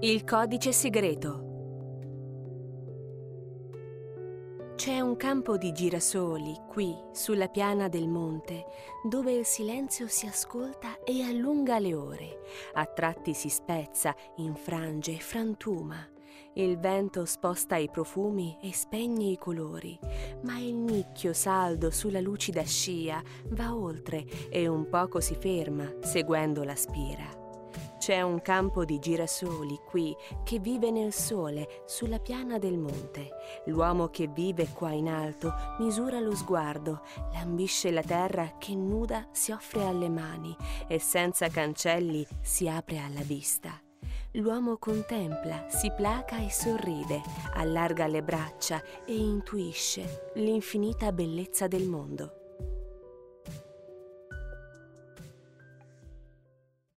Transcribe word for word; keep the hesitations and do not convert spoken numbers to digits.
Il codice segreto. C'è un campo di girasoli qui, sulla piana del monte, dove il silenzio si ascolta e allunga le ore. A tratti si spezza, infrange, frantuma. Il vento sposta i profumi e spegne i colori, ma il nicchio saldo sulla lucida scia va oltre e un poco si ferma, seguendo la spira. C'è un campo di girasoli qui che vive nel sole sulla piana del monte. L'uomo che vive qua in alto misura lo sguardo, lambisce la terra che nuda si offre alle mani e senza cancelli si apre alla vista. L'uomo contempla, si placa e sorride, allarga le braccia e intuisce l'infinita bellezza del mondo.